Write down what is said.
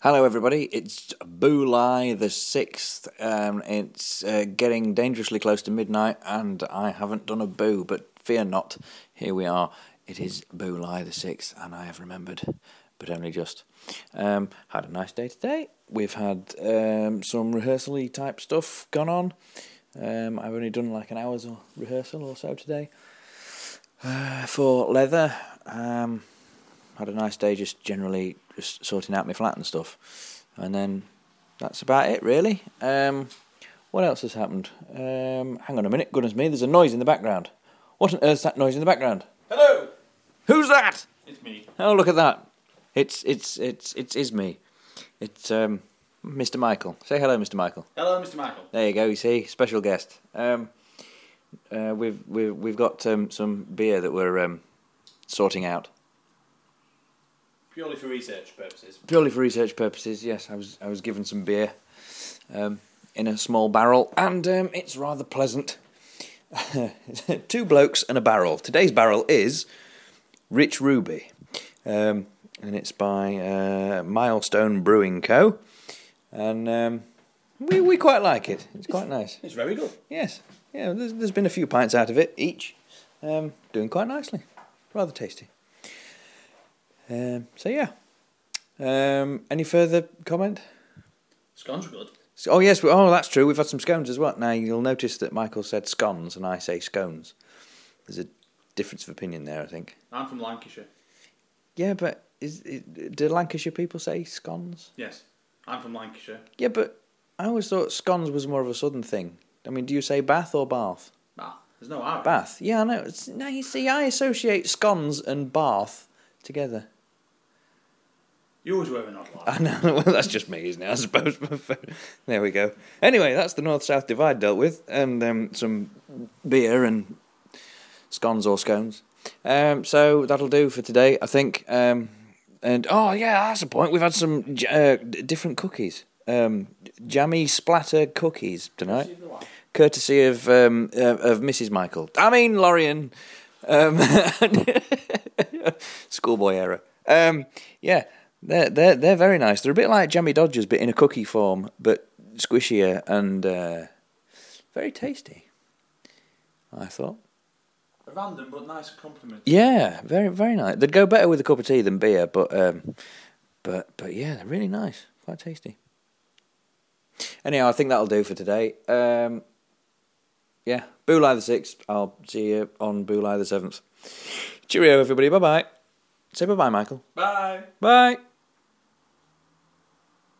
Hello everybody, it's Bulai the 6th. It's getting dangerously close to midnight and I haven't done a boo, but fear not, here we are. It is Bulai the 6th and I have remembered, but only just. Had a nice day today. We've had some rehearsal-y type stuff gone on. I've only done like an hour's rehearsal or so today for Leather. Had a nice day just generally just sorting out my flat and stuff, and then that's about it really. What else has happened? Hang on a minute, goodness me, there's a noise in the background. What on earth's that noise in the background? Hello! Who's that? It's me. Oh, look at that. It's me. It's Mr. Michael. Say hello, Mr. Michael. Hello, Mr. Michael. There you go, you see, special guest. We've got some beer that we're sorting out. Purely for research purposes. Purely for research purposes, yes. I was given some beer in a small barrel, and it's rather pleasant. 2 blokes and a barrel. Today's barrel is Rich Ruby, and it's by Milestone Brewing Co. And we quite like it. It's quite nice. It's very good. Yes. Yeah. There's been a few pints out of it each. Doing quite nicely. Rather tasty. So yeah. Any further comment? Scones are good. Oh yes, that's true. We've had some scones as well. Now you'll notice that Michael said scones and I say scones. There's a difference of opinion there, I think. I'm from Lancashire. Yeah, but do Lancashire people say scones? Yes, I'm from Lancashire. Yeah, but I always thought scones was more of a southern thing. I mean, do you say Bath or Bath? Bath. There's no R. Bath. Yeah, I know. Now you see, I associate scones and Bath together. You always wear an odd laugh. I know, well that's just me, isn't it, I suppose. There we go. Anyway, that's the North-South divide dealt with, and some beer and scones or scones. So that'll do for today, I think. And, oh yeah, that's the point, we've had some different cookies. Jammy splatter cookies tonight. Courtesy of Mrs. Michael. I mean, Lorian. Schoolboy error. Yeah. They're very nice. They're a bit like Jammy Dodgers, but in a cookie form, but squishier and very tasty, I thought. A random but nice compliment. Yeah, very very nice. They'd go better with a cup of tea than beer, but yeah, they're really nice, quite tasty. Anyhow, I think that'll do for today. Yeah, Bulai the 6th. I'll see you on Bulai the 7th. Cheerio, everybody. Bye bye. Say bye bye, Michael. Bye. Bye.